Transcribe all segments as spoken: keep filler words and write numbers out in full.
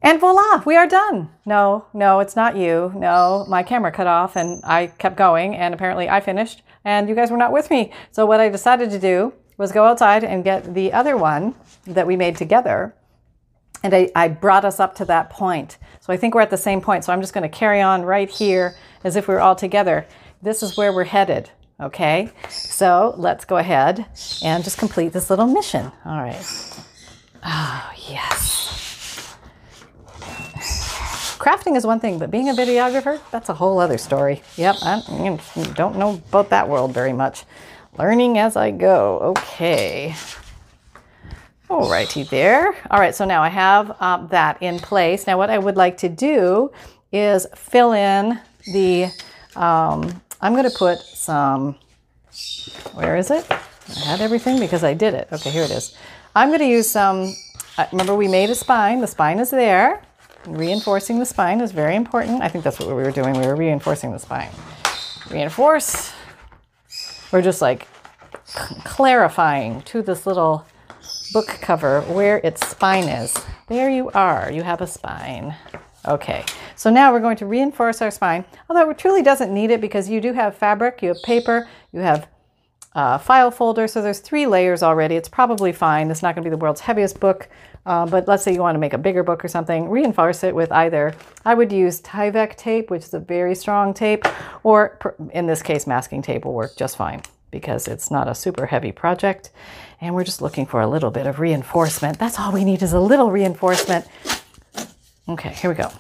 And voila, we are done. No, no, it's not you. No, my camera cut off and I kept going and apparently I finished and you guys were not with me. So what I decided to do was go outside and get the other one that we made together. And I, I brought us up to that point. So I think we're at the same point. So I'm just going to carry on right here as if we were all together. This is where we're headed. Okay, so let's go ahead and just complete this little mission. All right. Oh, yes. Crafting is one thing, but being a videographer, that's a whole other story. Yep, I don't know about that world very much. Learning as I go. Okay. All righty there. All right, so now I have um, that in place. Now what I would like to do is fill in the, um, I'm going to put some, where is it? I had everything because I did it. Okay, here it is. I'm going to use some, uh, remember we made a spine. The spine is there. Reinforcing the spine is very important. I think that's what we were doing. We were reinforcing the spine. Reinforce. We're just like clarifying to this little book cover where its spine is. There you are. You have a spine. Okay, so now we're going to reinforce our spine, although it truly doesn't need it because you do have fabric, you have paper, you have a file folder, so there's three layers already. It's probably fine. It's not going to be the world's heaviest book, uh, but let's say you want to make a bigger book or something, reinforce it with either, I would use Tyvek tape, which is a very strong tape, or in this case, masking tape will work just fine because it's not a super heavy project, and we're just looking for a little bit of reinforcement. That's all we need is a little reinforcement. Okay, here we go.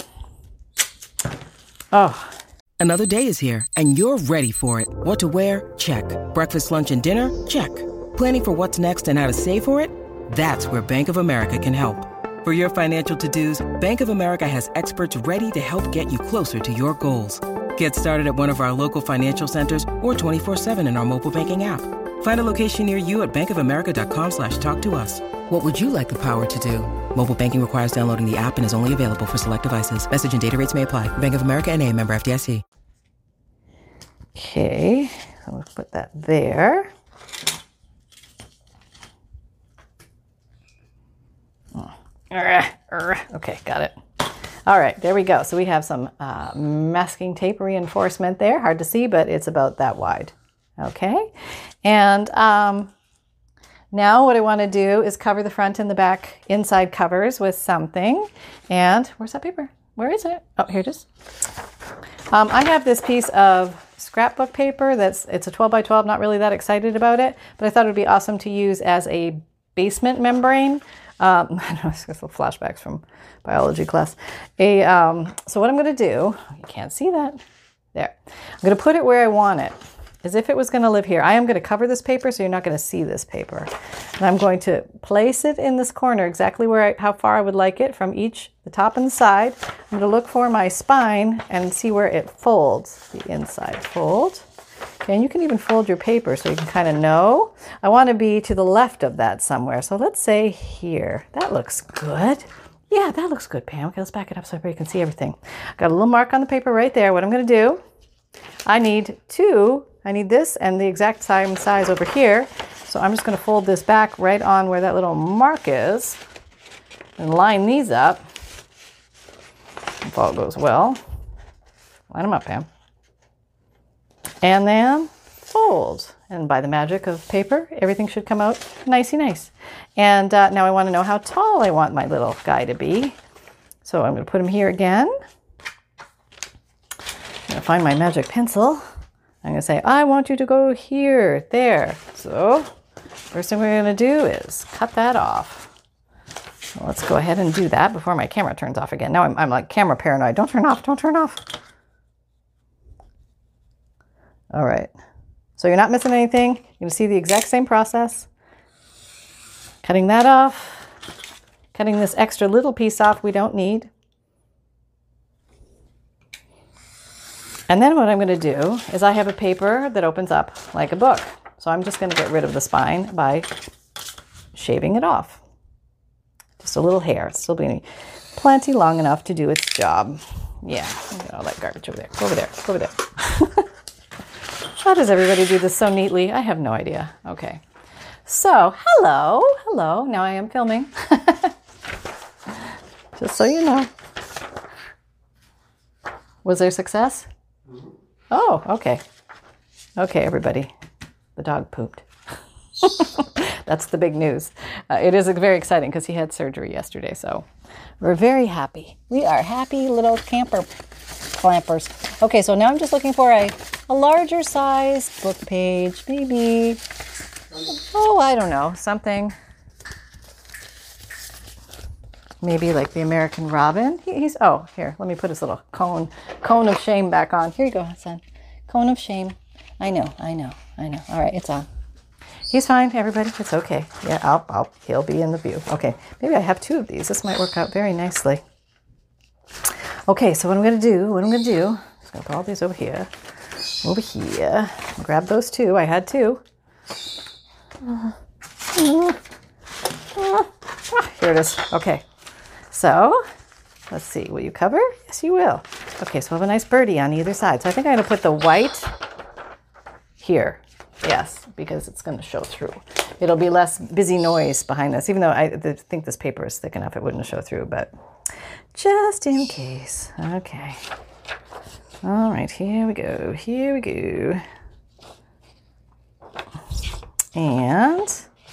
Oh. Another day is here, and you're ready for it. What to wear? Check. Breakfast, lunch, and dinner? Check. Planning for what's next and how to save for it? That's where Bank of America can help. For your financial to-dos, Bank of America has experts ready to help get you closer to your goals. Get started at one of our local financial centers or twenty-four seven in our mobile banking app. Find a location near you at bankofamerica.com slash talk to us. What would you like the power to do? Mobile banking requires downloading the app and is only available for select devices. Message and data rates may apply. Bank of America N A, member F D I C. Okay, so we'll put that there. Okay, got it. All right, there we go. So we have some uh, masking tape reinforcement there. Hard to see, but it's about that wide. Okay, and um, now what I want to do is cover the front and the back inside covers with something. And where's that paper? Where is it? Oh, here it is. Um, I have this piece of scrapbook paper that's, it's a twelve by twelve, not really that excited about it, but I thought it would be awesome to use as a basement membrane. Um, I know, it's little flashbacks from biology class. A, um, so what I'm going to do, you can't see that, there. I'm going to put it where I want it, as if it was going to live here. I am going to cover this paper so you're not going to see this paper. And I'm going to place it in this corner exactly where I, how far I would like it from each, the top and the side. I'm going to look for my spine and see where it folds, the inside fold. Okay, and you can even fold your paper so you can kind of know. I want to be to the left of that somewhere. So let's say here. That looks good. Yeah, that looks good, Pam. Okay, let's back it up so everybody can see everything. Got a little mark on the paper right there. What I'm going to do, I need two, I need this and the exact same size over here. So I'm just going to fold this back right on where that little mark is and line these up. If all goes well. Line them up, Pam. And then fold. And by the magic of paper, everything should come out nicey nice. And uh, now I want to know how tall I want my little guy to be. So I'm going to put him here again. I'm going to find my magic pencil. I'm going to say, I want you to go here, there. So first thing we're going to do is cut that off. So let's go ahead and do that before my camera turns off again. Now I'm, I'm like camera paranoid. Don't turn off, don't turn off. All right, so you're not missing anything. You're going to see the exact same process. Cutting that off. Cutting this extra little piece off we don't need. And then what I'm going to do is I have a paper that opens up like a book. So I'm just going to get rid of the spine by shaving it off. Just a little hair. It's still being plenty long enough to do its job. Yeah, all that garbage over there. Go over there. Go over there. How does everybody do this so neatly? I have no idea. Okay. So, hello. Hello. Now I am filming. Just so you know. Was there success? Oh, okay. Okay, everybody. The dog pooped. That's the big news. Uh, it is very exciting because he had surgery yesterday, so we're very happy. We are happy little camper clampers. Okay, so now I'm just looking for a, a larger size book page, maybe. Oh, I don't know, something. Maybe like the American Robin. He, he's, oh, here, let me put his little cone, cone of shame back on. Here you go, son. Cone of shame. I know, I know, I know. All right, it's on. He's fine, everybody. It's okay. Yeah, I'll, I'll, he'll be in the view. Okay, maybe I have two of these. This might work out very nicely. Okay, so what I'm going to do, what I'm going to do, I'm going to put all these over here, over here. Grab those two. I had two. Here it is. Okay, so let's see. Will you cover? Yes, you will. Okay, so I have a nice birdie on either side. So I think I'm going to put the white here. Yes, because it's going to show through. It'll be less busy noise behind this, even though I think this paper is thick enough it wouldn't show through, but just in case. Okay. All right, here we go. Here we go. And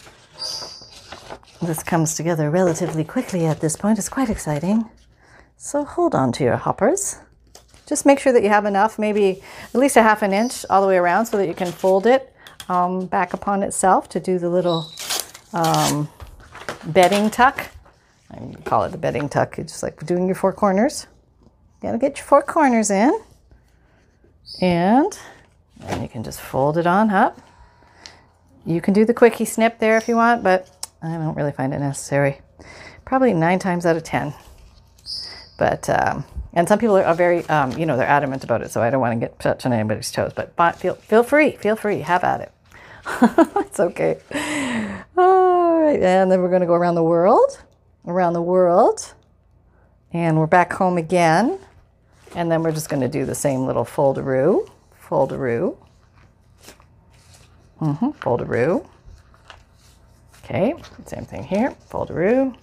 this comes together relatively quickly at this point. It's quite exciting. So hold on to your hoppers. Just make sure that you have enough, maybe at least a half an inch all the way around so that you can fold it um, back upon itself to do the little um, bedding tuck. I call it the bedding tuck. It's just like doing your four corners. You gotta get your four corners in. And then you can just fold it on up. You can do the quickie snip there if you want, but I don't really find it necessary. Probably nine times out of ten. But, um, and some people are very, um, you know, they're adamant about it, so I don't want to get touch on anybody's toes. But, but feel feel free, feel free, have at it. It's okay. All right, and then we're going to go around the world, around the world, and we're back home again. And then we're just going to do the same little fold-a-roo, fold-a-roo, mm-hmm, fold-a-roo. Okay, same thing here, fold-a-roo.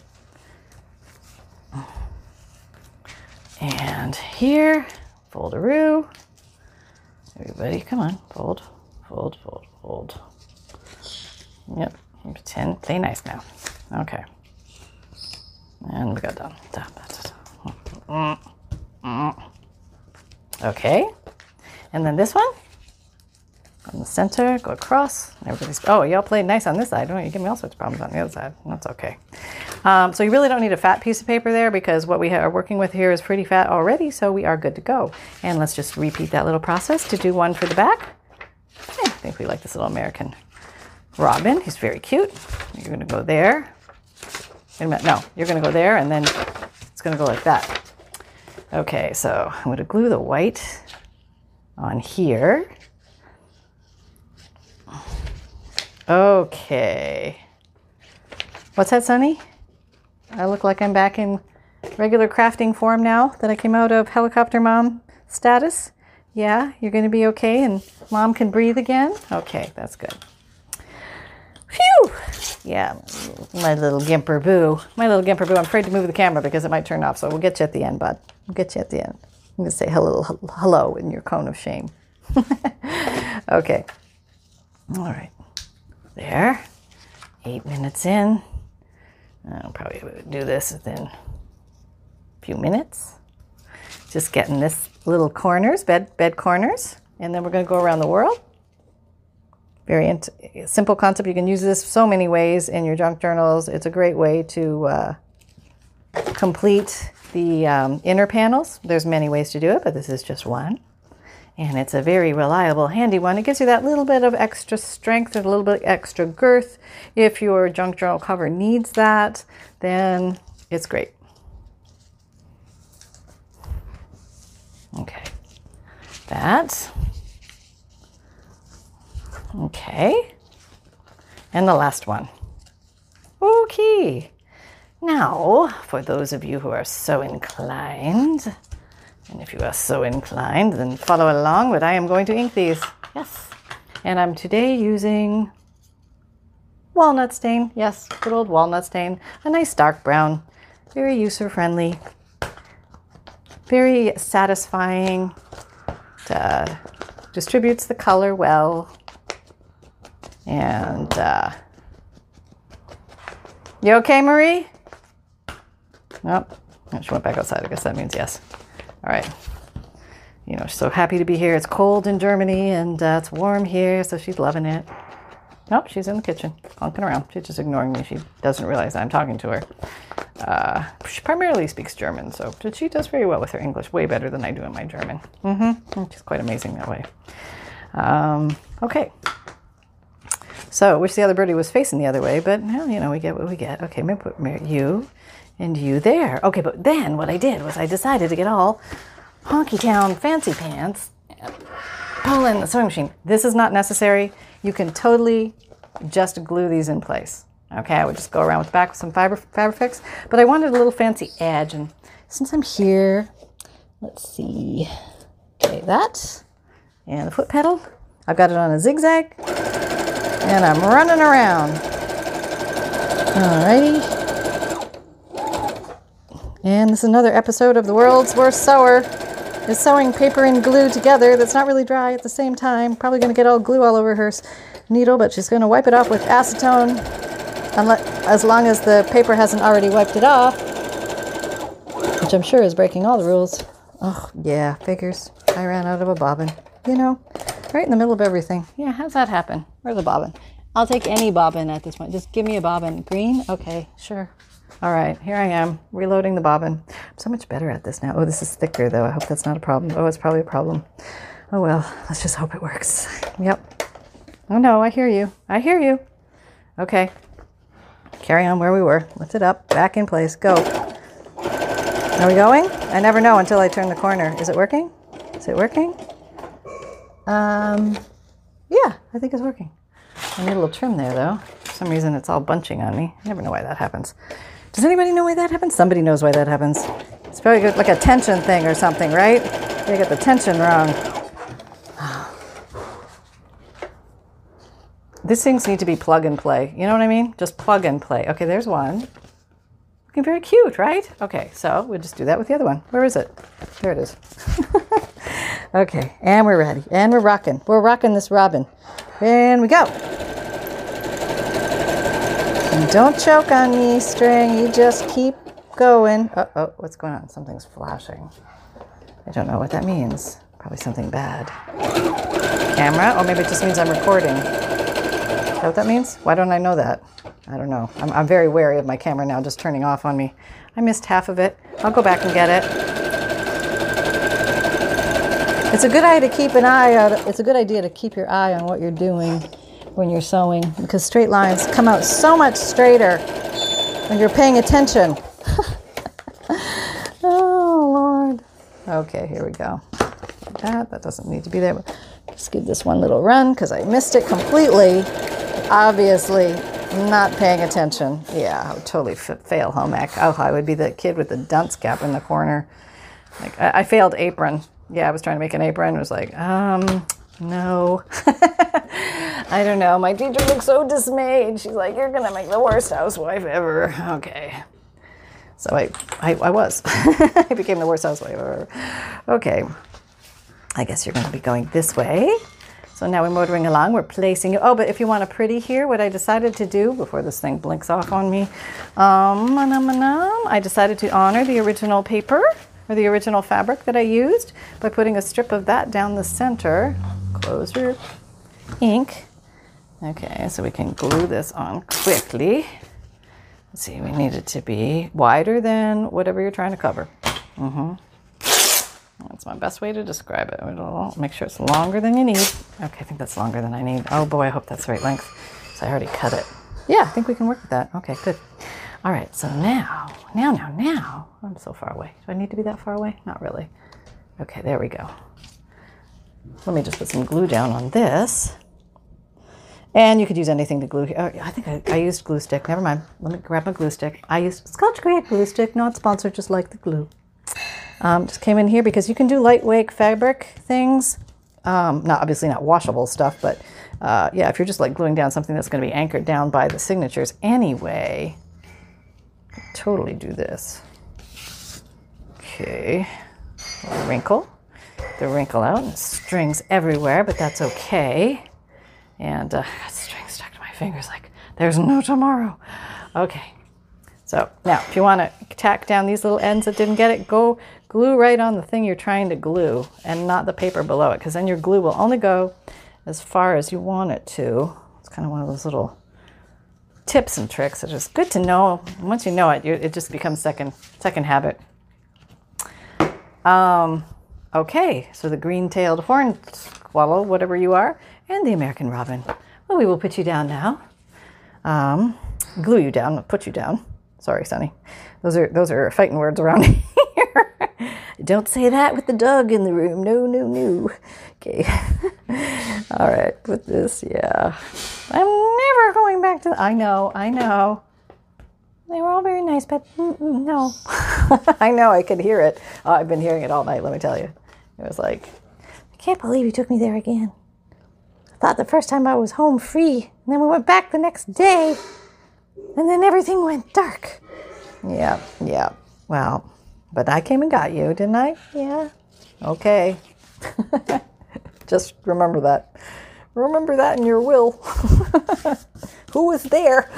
And here, fold-a-roo. Everybody, come on, fold, fold, fold, fold. Yep, pretend, play nice now. Okay. And we got done. Okay. And then this one, on the center, go across. Everybody's, oh, y'all played nice on this side. Don't you give me all sorts of problems on the other side. That's okay. Um, so you really don't need a fat piece of paper there because what we are working with here is pretty fat already, so we are good to go. And let's just repeat that little process to do one for the back. Yeah, I think we like this little American Robin. He's very cute. You're going to go there. Wait a minute. No, you're going to go there, and then it's going to go like that. Okay, so I'm going to glue the white on here. Okay. What's that, Sonny? I look like I'm back in regular crafting form now that I came out of helicopter mom status. Yeah, you're going to be okay and mom can breathe again? Okay, that's good. Phew! Yeah, my little Gimper Boo. My little Gimper Boo. I'm afraid to move the camera because it might turn off, so we'll get you at the end, bud. We'll get you at the end. I'm going to say hello, hello in your cone of shame. Okay. All right. There. Eight minutes in. I'll probably do this within a few minutes. Just getting this little corners, bed bed corners, and then we're going to go around the world. Very int- simple concept. You can use this so many ways in your junk journals. It's a great way to uh, complete the um, inner panels. There's many ways to do it, but this is just one. And it's a very reliable, handy one. It gives you that little bit of extra strength or a little bit extra girth. If your junk journal cover needs that, then it's great. Okay, that. Okay, and the last one. Okay, now for those of you who are so inclined, and if you are so inclined, then follow along, but I am going to ink these. Yes. And I'm today using walnut stain. Yes, good old walnut stain. A nice dark brown. very user-friendly, very satisfying, uh, distributes the color well, and uh, you okay, Marie? Nope. Oh, she went back outside. I guess that means yes. All right. You know, she's so happy to be here. It's cold in Germany, and uh, it's warm here, so she's loving it. Nope, she's in the kitchen, honking around. She's just ignoring me. She doesn't realize I'm talking to her. Uh, she primarily speaks German, so she does very well with her English, way better than I do in my German. Mm-hmm. She's quite amazing that way. Um, okay. So, wish the other birdie was facing the other way, but, well, you know, we get what we get. Okay, maybe put you and you there. Okay, but then what I did was I decided to get all honky-town fancy pants and pull in the sewing machine. This is not necessary. You can totally just glue these in place. Okay, I would just go around with the back with some fiber Fabrifix, but I wanted a little fancy edge, and since I'm here, let's see. Okay, that, and the foot pedal. I've got it on a zigzag, and I'm running around. Alrighty. And this is another episode of The World's Worst Sewer. Is sewing paper and glue together that's not really dry at the same time. Probably going to get all glue all over her needle, but she's going to wipe it off with acetone, unless, as long as the paper hasn't already wiped it off, which I'm sure is breaking all the rules. Oh, yeah, figures. I ran out of a bobbin. You know, right in the middle of everything. Yeah, how's that happen? Where's the bobbin? I'll take any bobbin at this point. Just give me a bobbin. Green? Okay, sure. All right, here I am, reloading the bobbin. I'm so much better at this now. Oh, this is thicker, though. I hope that's not a problem. Oh, it's probably a problem. Oh, well, let's just hope it works. Yep. Oh, no, I hear you. I hear you. Okay. Carry on where we were. Lift it up, back in place. Go. Are we going? I never know until I turn the corner. Is it working? Is it working? Um, yeah, I think it's working. I need a little trim there, though. For some reason, it's all bunching on me. I never know why that happens. Does anybody know why that happens? Somebody knows why that happens. It's probably good, like a tension thing or something, right? They got the tension wrong. These things need to be plug and play. You know what I mean? Just plug and play. Okay, there's one. Looking very cute, right? Okay, so we'll just do that with the other one. Where is it? There it is. Okay, and we're ready. And we're rocking. We're rocking this robin. And we go. And don't choke on me, string. You just keep going. Uh-oh, what's going on? Something's flashing. I don't know what that means. Probably something bad. Camera? Or maybe it just means I'm recording. Is that what that means? Why don't I know that? I don't know. I'm, I'm very wary of my camera now just turning off on me. I missed half of it. I'll go back and get it. It's a good idea to keep an eye out. It's a good idea to keep your eye on what you're doing when you're sewing, because straight lines come out so much straighter when you're paying attention. Oh, Lord. Okay, here we go. That, that doesn't need to be there. Just give this one little run because I missed it completely. Obviously not paying attention. Yeah, I would totally f- fail home ec. Oh, I would be the kid with the dunce cap in the corner. Like I, I failed apron. Yeah, I was trying to make an apron. It was like, um, no. I don't know. My teacher looked so dismayed. She's like, you're going to make the worst housewife ever. Okay. So I, I, I was. I became the worst housewife ever. Okay. I guess you're going to be going this way. So now we're motoring along. We're placing it. Oh, but if you want a pretty here, what I decided to do before this thing blinks off on me, um, I decided to honor the original paper or the original fabric that I used by putting a strip of that down the center. Close your ink. Okay, so we can glue this on quickly. Let's see, we need it to be wider than whatever you're trying to cover. Mm-hmm. That's my best way to describe it. It'll make sure it's longer than you need. Okay, I think that's longer than I need. Oh boy, I hope that's the right length. So I already cut it. Yeah, I think we can work with that. Okay, good. All right, so now, now, now, now. I'm so far away. Do I need to be that far away? Not really. Okay, there we go. Let me just put some glue down on this. And you could use anything to glue here. Oh, I think I, I used glue stick. Never mind. Let me grab my glue stick. I used Scotch Brite glue stick, not sponsored, just like the glue. Um, just came in here because you can do lightweight fabric things. Um, not obviously not washable stuff, but uh, yeah, if you're just like gluing down something that's going to be anchored down by the signatures anyway. totally do this. Okay, wrinkle. The wrinkle out and strings everywhere, but that's okay. And uh, I got strings stuck to my fingers like there's no tomorrow. Okay, so now if you want to tack down these little ends that didn't get it, go glue right on the thing you're trying to glue and not the paper below it, because then your glue will only go as far as you want it to. It's kind of one of those little tips and tricks that is good to know. Once you know it, you, it just becomes second second habit. Um, okay, so the green-tailed horned squirrel, whatever you are, and the American robin. Well, we will put you down now. Um, glue you down, put you down. Sorry, Sonny. Those are those are fighting words around here. Don't say that with the dog in the room. No, no, no. Okay. All right, put this, yeah. I'm never going back to, I know, I know. They were all very nice, but no. I know, I could hear it. Oh, I've been hearing it all night, let me tell you. It was like, I can't believe you took me there again. I thought the first time I was home free, and then we went back the next day, and then everything went dark. Yeah, yeah, well, but I came and got you, didn't I? Yeah, okay. Just remember that. Remember that in your will. Who was there?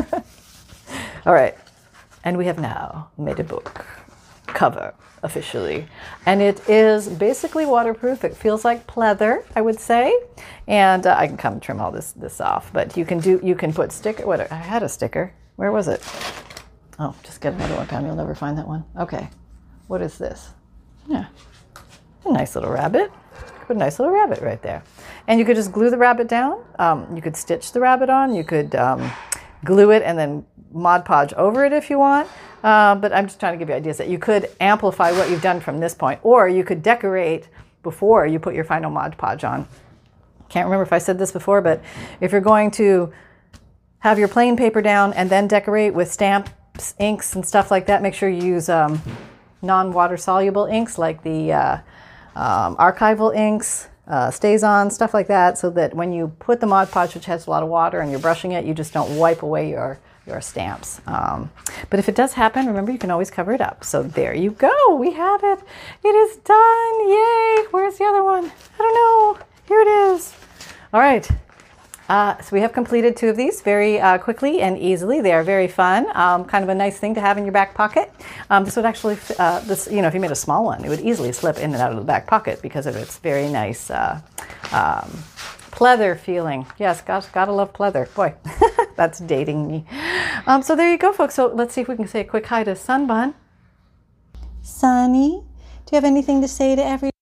All right, and we have now made a book cover officially, and it is basically waterproof. It feels like pleather, I would say, and uh, I can come trim all this this off. But you can do you can put sticker. What I had a sticker. Where was it? Oh, just get another one, Pam. You'll never find that one. Okay, what is this? Yeah, a nice little rabbit. Put a nice little rabbit right there, and you could just glue the rabbit down. Um, you could stitch the rabbit on. You could um, glue it and then Mod Podge over it if you want, uh, but I'm just trying to give you ideas that you could amplify what you've done from this point, or you could decorate before you put your final Mod Podge on. Can't remember if I said this before, but if you're going to have your plain paper down and then decorate with stamps, inks, and stuff like that, make sure you use um, non-water soluble inks like the uh, um, archival inks, uh, StazOn, stuff like that, so that when you put the Mod Podge, which has a lot of water, and you're brushing it, you just don't wipe away your your stamps. Um, but if it does happen, remember you can always cover it up. So there you go. We have it. It is done. Yay. Where's the other one? I don't know. Here it is. All right. Uh, so we have completed two of these very uh, quickly and easily. They are very fun. Um, kind of a nice thing to have in your back pocket. Um, this would actually, uh, this you know, if you made a small one, it would easily slip in and out of the back pocket because of its very nice uh, um, pleather feeling. Yes, gosh, gotta love pleather. Boy, that's dating me. Um, so there you go, folks. So let's see if we can say a quick hi to Sunbun. Sunny, do you have anything to say to everyone?